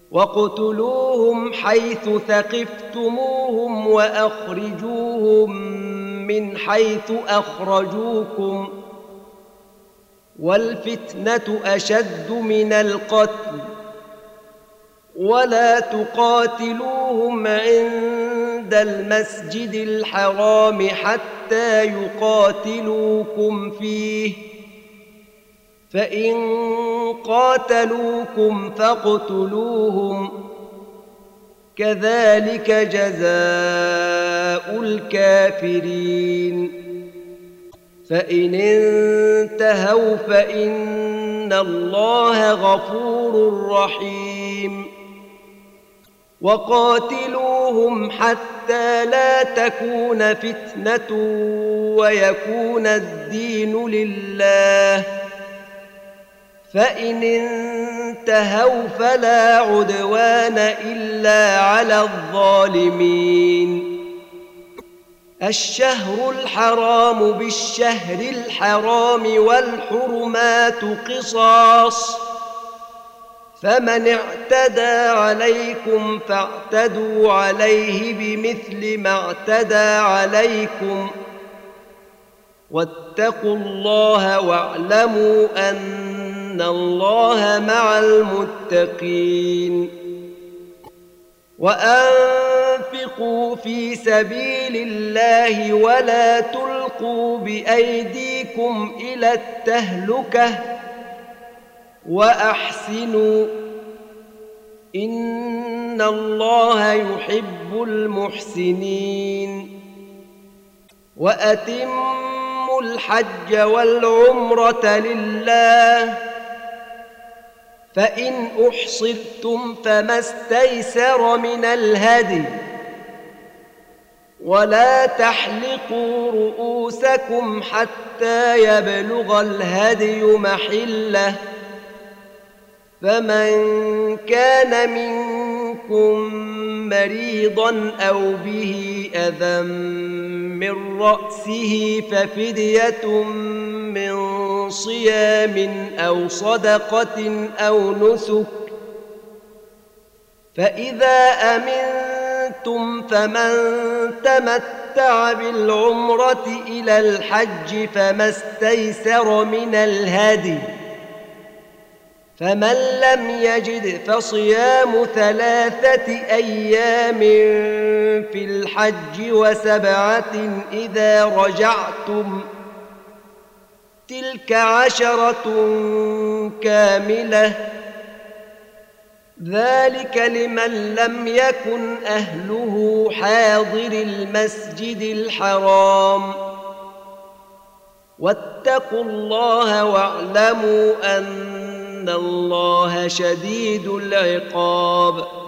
واقتلوهم حيث ثقفتموهم وأخرجوهم من حيث أخرجوكم والفتنة أشد من القتل ولا تقاتلوهم عند المسجد الحرام حتى يقاتلوكم فيه فإن قاتلوكم فاقتلوهم كذلك جزاء الكافرين فإن انتهوا فإن الله غفور رحيم وقاتلوهم حتى لا تكون فتنة ويكون الدين لله فإن انتهوا فلا عدوان إلا على الظالمين الشهر الحرام بالشهر الحرام والحرمات قصاص فمن اعتدى عليكم فاعتدوا عليه بمثل ما اعتدى عليكم واتقوا الله واعلموا أن الله مع المتقين وأنفقوا في سبيل الله ولا تلقوا بأيديكم إلى التهلكة وأحسنوا إن الله يحب المحسنين وأتموا الحج والعمرة لله فإن أحصرتم فما استيسر من الهدي ولا تحلقوا رؤوسكم حتى يبلغ الهدي محله فمن كان منكم مريضا أو به أذى من رأسه ففدية من صيام أو صدقة أو نسك فإذا أمنتم فمن تمتع بالعمرة إلى الحج فما استيسر من الهدي فمن لم يجد فصيام 3 أيام في الحج و7 إذا رجعتم تلك 10 كاملة ذلك لمن لم يكن أهله حاضر المسجد الحرام واتقوا الله واعلموا أن الله شديد العقاب